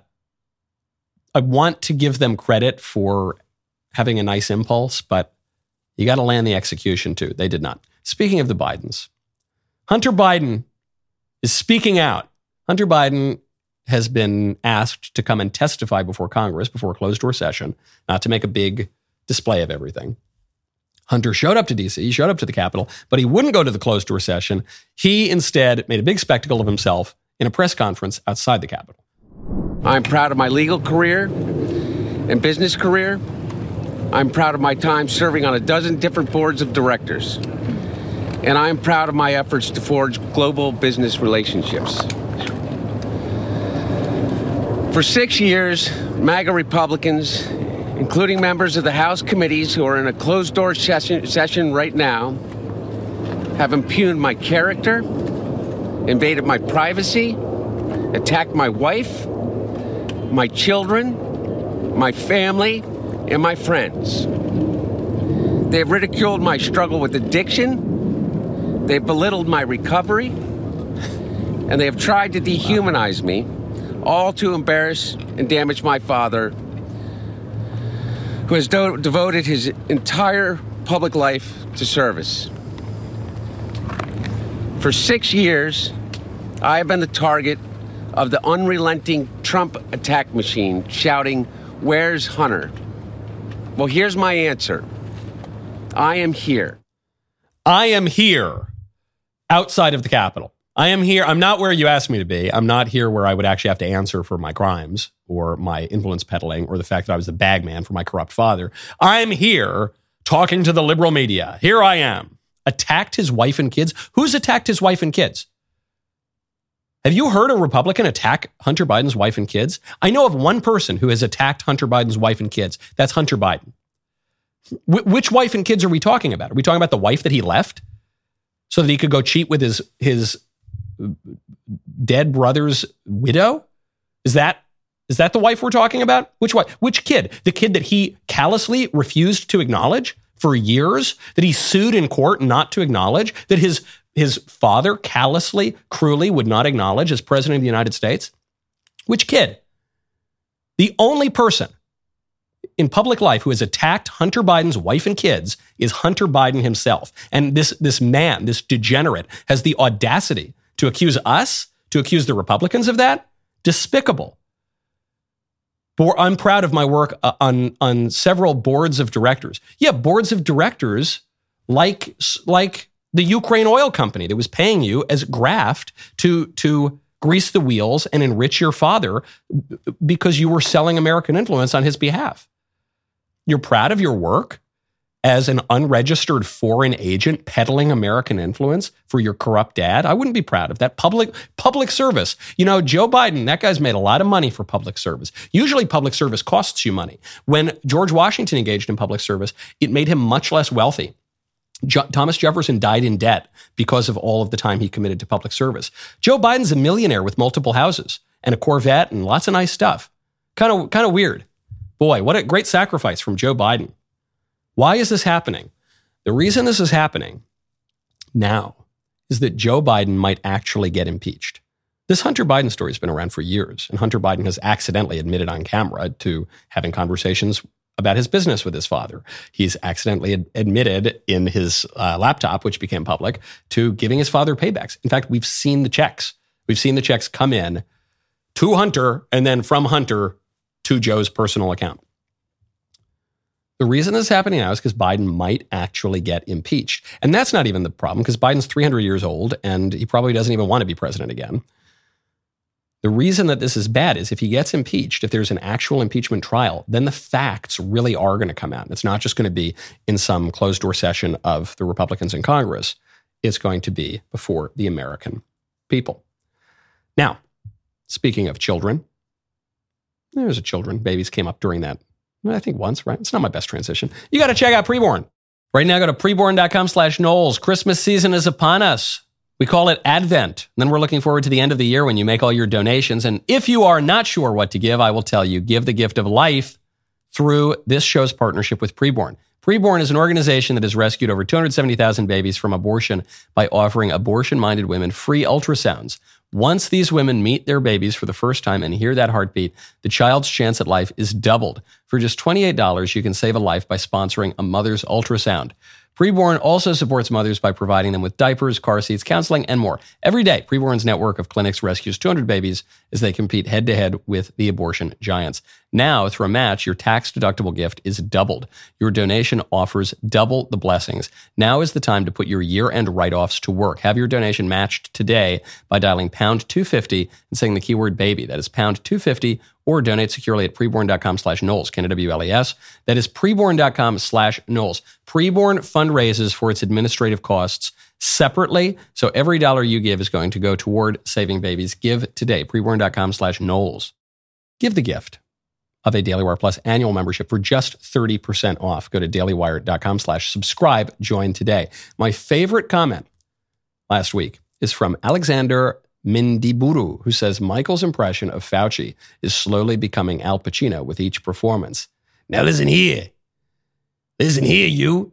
Speaker 2: I want to give them credit for having a nice impulse, but you got to land the execution too. They did not. Speaking of the Bidens, Hunter Biden is speaking out. Hunter Biden has been asked to come and testify before Congress, before a closed-door session, not to make a big display of everything. Hunter showed up to D C, he showed up to the Capitol, but he wouldn't go to the closed-door session. He instead made a big spectacle of himself in a press conference outside the Capitol.
Speaker 7: I'm proud of my legal career and business career. I'm proud of my time serving on a dozen different boards of directors. And I'm proud of my efforts to forge global business relationships. For six years, MAGA Republicans, including members of the House committees who are in a closed-door session, session right now, have impugned my character, invaded my privacy, attacked my wife, my children, my family, and my friends. They've ridiculed my struggle with addiction. They've belittled my recovery. And they have tried to dehumanize me, all to embarrass and damage my father, who has do- devoted his entire public life to service. For six years, I have been the target of the unrelenting Trump attack machine, shouting, "Where's Hunter?" Well, here's my answer. I am here.
Speaker 2: I am here outside of the Capitol. I am here. I'm not where you asked me to be. I'm not here where I would actually have to answer for my crimes or my influence peddling or the fact that I was the bagman for my corrupt father. I'm here talking to the liberal media. Here I am. Attacked his wife and kids. Who's attacked his wife and kids? Have you heard a Republican attack Hunter Biden's wife and kids? I know of one person who has attacked Hunter Biden's wife and kids. That's Hunter Biden. Wh- which wife and kids are we talking about? Are we talking about the wife that he left so that he could go cheat with his his dead brother's widow? Is that is that the wife we're talking about? Which wife? Which kid? The kid that he callously refused to acknowledge for years, that he sued in court not to acknowledge, that his his father callously, cruelly would not acknowledge as president of the United States? Which kid? The only person in public life who has attacked Hunter Biden's wife and kids is Hunter Biden himself. And this, this man, this degenerate, has the audacity to accuse us, to accuse the Republicans of that? Despicable. But I'm proud of my work on, on several boards of directors. Yeah, boards of directors like, like the Ukraine oil company that was paying you as graft to, to grease the wheels and enrich your father because you were selling American influence on his behalf. You're proud of your work as an unregistered foreign agent peddling American influence for your corrupt dad? I wouldn't be proud of that. Public public service. You know, Joe Biden, that guy's made a lot of money for public service. Usually public service costs you money. When George Washington engaged in public service, it made him much less wealthy. Jo- Thomas Jefferson died in debt because of all of the time he committed to public service. Joe Biden's a millionaire with multiple houses and a Corvette and lots of nice stuff. Kind of, kind of weird. Boy, what a great sacrifice from Joe Biden. Why is this happening? The reason this is happening now is that Joe Biden might actually get impeached. This Hunter Biden story has been around for years, and Hunter Biden has accidentally admitted on camera to having conversations about his business with his father. He's accidentally ad- admitted in his uh, laptop, which became public, to giving his father paybacks. In fact, we've seen the checks. We've seen the checks come in to Hunter and then from Hunter to Joe's personal account. The reason this is happening now is because Biden might actually get impeached. And that's not even the problem, because Biden's three hundred years old and he probably doesn't even want to be president again. The reason that this is bad is if he gets impeached, if there's an actual impeachment trial, then the facts really are going to come out. It's not just going to be in some closed-door session of the Republicans in Congress. It's going to be before the American people. Now, speaking of children, there's a children. Babies came up during that. I think once, right? It's not my best transition. You got to check out Preborn. Right now, go to preborn.com slash Knowles. Christmas season is upon us. We call it Advent. And then we're looking forward to the end of the year when you make all your donations. And if you are not sure what to give, I will tell you, give the gift of life through this show's partnership with Preborn. Preborn is an organization that has rescued over two hundred seventy thousand babies from abortion by offering abortion-minded women free ultrasounds. Once these women meet their babies for the first time and hear that heartbeat, the child's chance at life is doubled. For just twenty-eight dollars, you can save a life by sponsoring a mother's ultrasound. Preborn also supports mothers by providing them with diapers, car seats, counseling, and more. Every day, Preborn's network of clinics rescues two hundred babies as they compete head-to-head with the abortion giants. Now, through a match, your tax-deductible gift is doubled. Your donation offers double the blessings. Now is the time to put your year-end write-offs to work. Have your donation matched today by dialing pound two fifty and saying the keyword baby. That is pound two fifty, or donate securely at preborn.com slash Knowles, K N W L E S. That is preborn.com slash Knowles. Preborn fundraises for its administrative costs separately, so every dollar you give is going to go toward saving babies. Give today, preborn.com slash Knowles. Give the gift of a Daily Wire Plus annual membership for just thirty percent off. Go to dailywire.com slash subscribe. Join today. My favorite comment last week is from Alexander Mindiburu, who says Michael's impression of Fauci is slowly becoming Al Pacino with each performance. Now listen here. Listen here, you.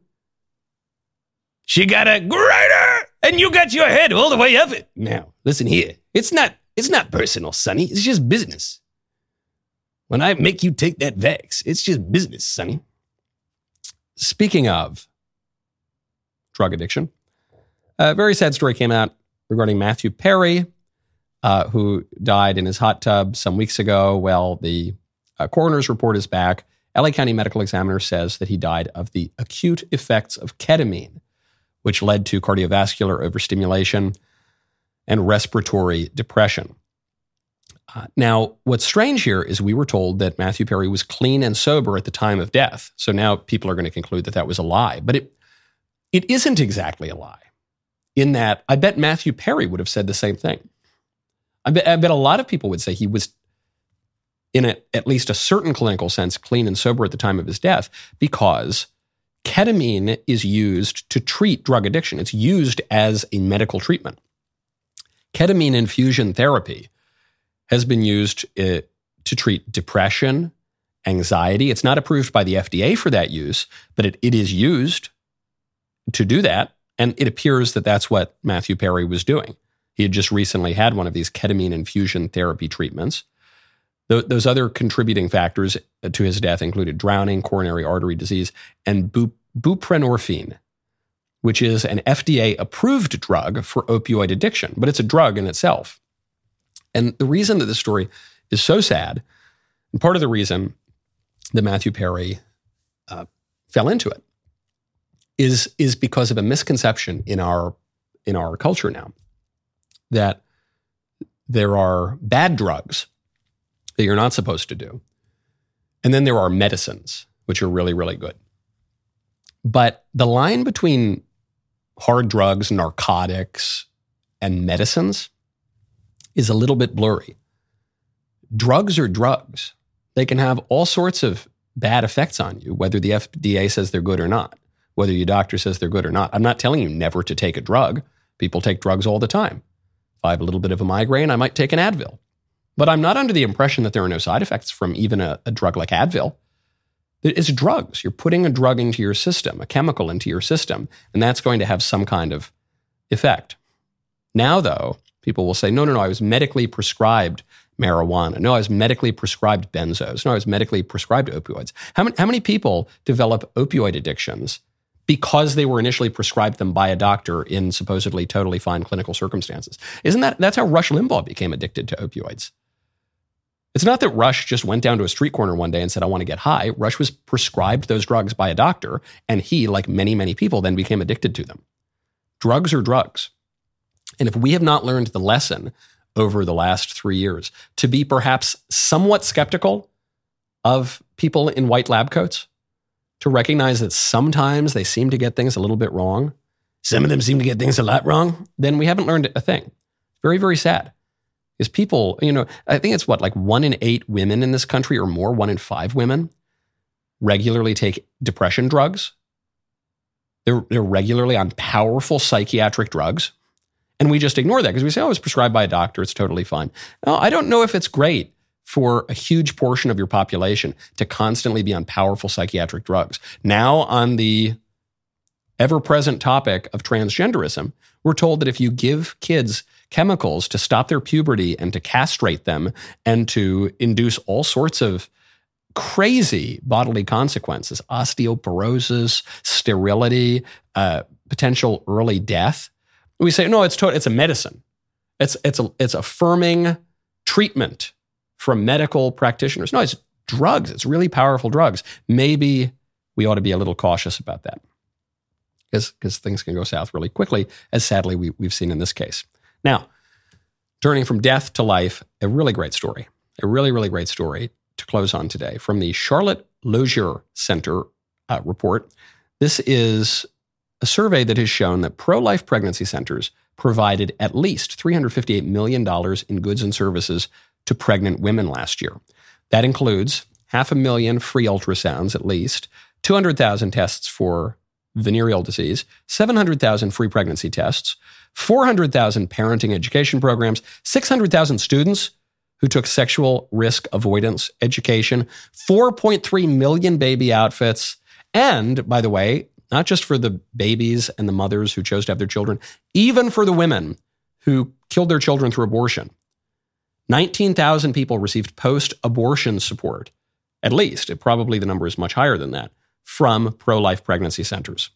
Speaker 2: She got a grater, and you got your head all the way up it. Now, listen here. It's not, it's not personal, Sonny. It's just business. When I make you take that vax, it's just business, Sonny. Speaking of drug addiction, a very sad story came out regarding Matthew Perry, uh, who died in his hot tub some weeks ago. Well, the uh, coroner's report is back. L A County Medical Examiner says that he died of the acute effects of ketamine, which led to cardiovascular overstimulation and respiratory depression. Uh, now, what's strange here is we were told that Matthew Perry was clean and sober at the time of death. So now people are going to conclude that that was a lie. But it it isn't exactly a lie, in that I bet Matthew Perry would have said the same thing. I bet, I bet a lot of people would say he was, in a, at least a certain clinical sense, clean and sober at the time of his death, because ketamine is used to treat drug addiction. It's used as a medical treatment. Ketamine infusion therapy has been used uh, to treat depression, anxiety. It's not approved by the F D A for that use, but it, it is used to do that. And it appears that that's what Matthew Perry was doing. He had just recently had one of these ketamine infusion therapy treatments. Th- those other contributing factors to his death included drowning, coronary artery disease, and bu- buprenorphine, which is an F D A-approved drug for opioid addiction, but it's a drug in itself. And the reason that this story is so sad, and part of the reason that Matthew Perry uh, fell into it, is, is because of a misconception in our, in our culture now, that there are bad drugs that you're not supposed to do, and then there are medicines, which are really, really good. But the line between hard drugs, narcotics, and medicines is a little bit blurry. Drugs are drugs. They can have all sorts of bad effects on you, whether the F D A says they're good or not, whether your doctor says they're good or not. I'm not telling you never to take a drug. People take drugs all the time. If I have a little bit of a migraine, I might take an Advil. But I'm not under the impression that there are no side effects from even a, a drug like Advil. It's drugs. You're putting a drug into your system, a chemical into your system, and that's going to have some kind of effect. Now, though, people will say, no, no, no, I was medically prescribed marijuana. No, I was medically prescribed benzos. No, I was medically prescribed opioids. How many, how many people develop opioid addictions because they were initially prescribed them by a doctor in supposedly totally fine clinical circumstances? Isn't that, that's how Rush Limbaugh became addicted to opioids. It's not that Rush just went down to a street corner one day and said, I want to get high. Rush was prescribed those drugs by a doctor, and he, like many, many people, then became addicted to them. Drugs are drugs. And if we have not learned the lesson over the last three years to be perhaps somewhat skeptical of people in white lab coats, to recognize that sometimes they seem to get things a little bit wrong, some of them seem to get things a lot wrong, then we haven't learned a thing. Very, very sad. Because people, you know, I think it's what, like one in eight women in this country or more, one in five women regularly take depression drugs. They're, they're regularly on powerful psychiatric drugs. And we just ignore that because we say, oh, it's prescribed by a doctor. It's totally fine. No, I don't know if it's great for a huge portion of your population to constantly be on powerful psychiatric drugs. Now, on the ever-present topic of transgenderism, we're told that if you give kids chemicals to stop their puberty and to castrate them and to induce all sorts of crazy bodily consequences, osteoporosis, sterility, uh, potential early death, we say, no, it's to- it's a medicine. It's it's a it's affirming treatment from medical practitioners. No, it's drugs. It's really powerful drugs. Maybe we ought to be a little cautious about that because because things can go south really quickly, as sadly we, we've seen in this case. Now, turning from death to life, a really great story, a really, really great story to close on today from the Charlotte Lozier Center uh, report. This is a survey that has shown that pro-life pregnancy centers provided at least three hundred fifty-eight million dollars in goods and services to pregnant women last year. That includes half a million free ultrasounds at least, two hundred thousand tests for venereal disease, seven hundred thousand free pregnancy tests, four hundred thousand parenting education programs, six hundred thousand students who took sexual risk avoidance education, four point three million baby outfits, and, by the way, not just for the babies and the mothers who chose to have their children, even for the women who killed their children through abortion. nineteen thousand people received post-abortion support, at least. It, probably the number is much higher than that, from pro-life pregnancy centers.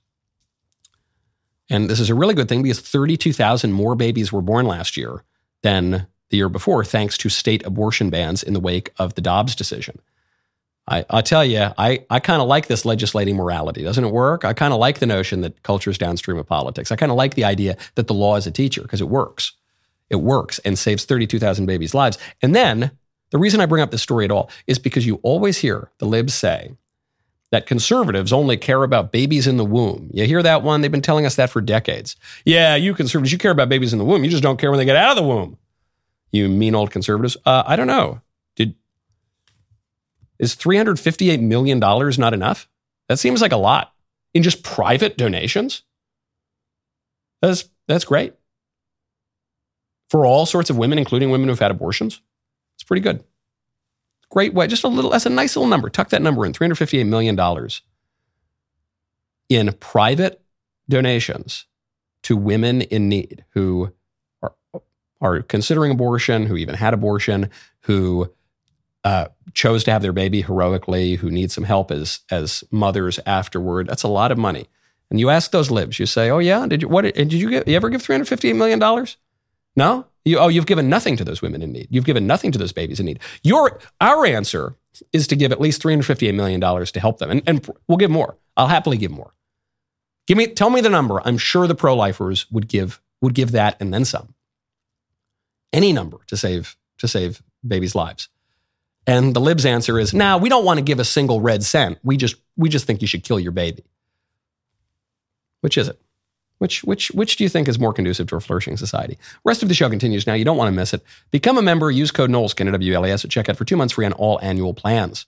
Speaker 2: And this is a really good thing because thirty-two thousand more babies were born last year than the year before, thanks to state abortion bans in the wake of the Dobbs decision. I, I tell you, I, I kind of like this legislating morality. Doesn't it work? I kind of like the notion that culture is downstream of politics. I kind of like the idea that the law is a teacher because it works. It works and saves thirty-two thousand babies' lives. And then the reason I bring up this story at all is because you always hear the libs say that conservatives only care about babies in the womb. You hear that one? They've been telling us that for decades. Yeah, you conservatives, you care about babies in the womb. You just don't care when they get out of the womb. You mean old conservatives. Uh, I don't know. Did Is three hundred fifty-eight million dollars not enough? That seems like a lot in just private donations. That's, that's great. For all sorts of women, including women who've had abortions. It's pretty good. Great way. Just a little, that's a nice little number. Tuck that number in, three hundred fifty-eight million dollars in private donations to women in need who are, are considering abortion, who even had abortion, who uh, chose to have their baby heroically, who need some help as, as mothers afterward. That's a lot of money. And you ask those libs, you say, oh yeah, did you, what, did you, give, you ever give three hundred fifty-eight million dollars? No? You, oh, you've given nothing to those women in need. You've given nothing to those babies in need. Your, our answer is to give at least three hundred fifty-eight million dollars to help them. And, and we'll give more. I'll happily give more. Give me, tell me the number. I'm sure the pro-lifers would give, would give that and then some. Any number to save, to save babies' lives. And the libs' answer is, nah, we don't want to give a single red cent. We just, we just think you should kill your baby. Which is it? Which, which, which do you think is more conducive to a flourishing society? Rest of the show continues now. You don't want to miss it. Become a member. Use code Knowles, K N O W L E S, at checkout for two months free on all annual plans.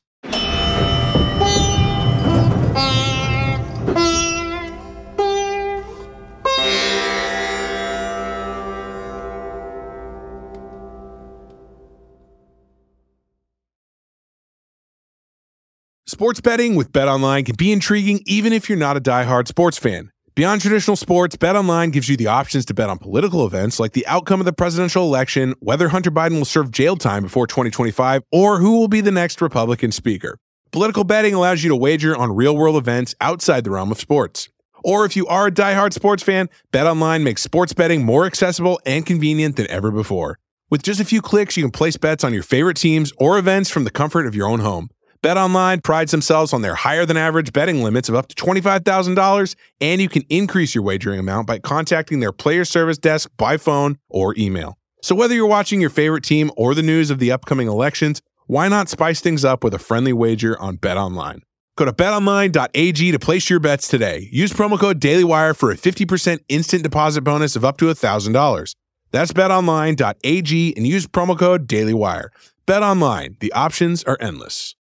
Speaker 1: Sports betting with BetOnline can be intriguing even if you're not a diehard sports fan. Beyond traditional sports, BetOnline gives you the options to bet on political events like the outcome of the presidential election, whether Hunter Biden will serve jail time before twenty twenty-five, or who will be the next Republican speaker. Political betting allows you to wager on real-world events outside the realm of sports. Or if you are a diehard sports fan, BetOnline makes sports betting more accessible and convenient than ever before. With just a few clicks, you can place bets on your favorite teams or events from the comfort of your own home. BetOnline prides themselves on their higher-than-average betting limits of up to twenty-five thousand dollars, and you can increase your wagering amount by contacting their player service desk by phone or email. So whether you're watching your favorite team or the news of the upcoming elections, why not spice things up with a friendly wager on BetOnline? Go to bet online dot a g to place your bets today. Use promo code DailyWire for a fifty percent instant deposit bonus of up to one thousand dollars. That's bet online dot a g and use promo code DailyWire. BetOnline, the options are endless.